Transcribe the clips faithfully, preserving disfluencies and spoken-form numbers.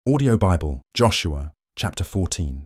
Audio Bible, Joshua, chapter fourteen.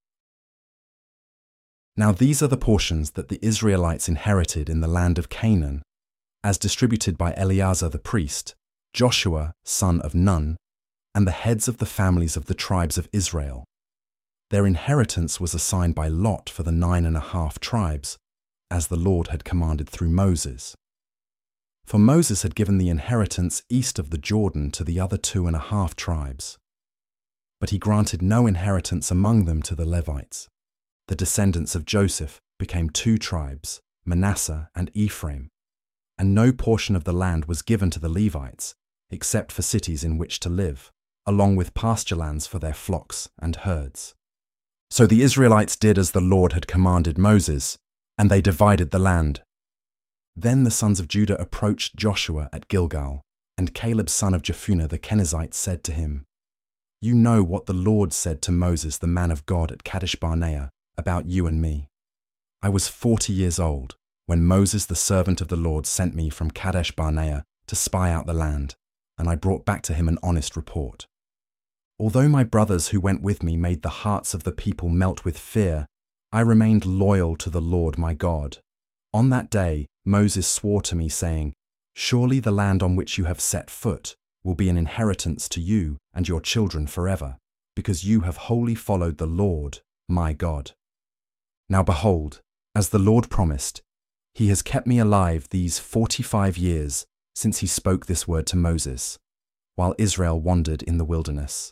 Now these are the portions that the Israelites inherited in the land of Canaan, as distributed by Eleazar the priest, Joshua, son of Nun, and the heads of the families of the tribes of Israel. Their inheritance was assigned by lot for the nine and a half tribes, as the Lord had commanded through Moses. For Moses had given the inheritance east of the Jordan to the other two and a half tribes. But he granted no inheritance among them to the Levites. The descendants of Joseph became two tribes, Manasseh and Ephraim, and no portion of the land was given to the Levites, except for cities in which to live, along with pasture lands for their flocks and herds. So the Israelites did as the Lord had commanded Moses, and they divided the land. Then the sons of Judah approached Joshua at Gilgal, and Caleb son of Jephunneh the Kenizzite said to him, "You know what the Lord said to Moses the man of God at Kadesh Barnea about you and me. I was forty years old when Moses the servant of the Lord sent me from Kadesh Barnea to spy out the land, and I brought back to him an honest report. Although my brothers who went with me made the hearts of the people melt with fear, I remained loyal to the Lord my God. On that day Moses swore to me, saying, 'Surely the land on which you have set foot will be an inheritance to you and your children forever, because you have wholly followed the Lord, my God.' Now behold, as the Lord promised, he has kept me alive these forty-five years since he spoke this word to Moses, while Israel wandered in the wilderness.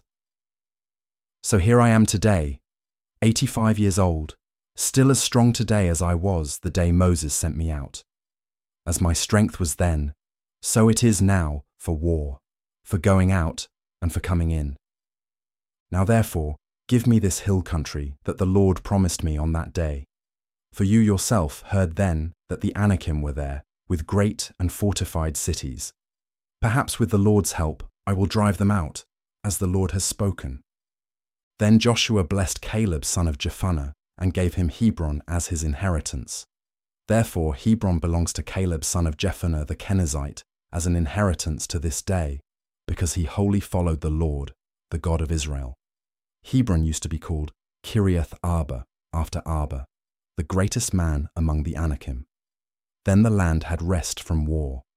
So here I am today, eighty-five years old, still as strong today as I was the day Moses sent me out. As my strength was then, so it is now for war, for going out and for coming in. Now therefore, give me this hill country that the Lord promised me on that day. For you yourself heard then that the Anakim were there, with great and fortified cities. Perhaps with the Lord's help I will drive them out, as the Lord has spoken." Then Joshua blessed Caleb son of Jephunneh, and gave him Hebron as his inheritance. Therefore Hebron belongs to Caleb son of Jephunneh the Kenizzite as an inheritance to this day, because he wholly followed the Lord, the God of Israel. Hebron used to be called Kiriath Arba, after Arba, the greatest man among the Anakim. Then the land had rest from war.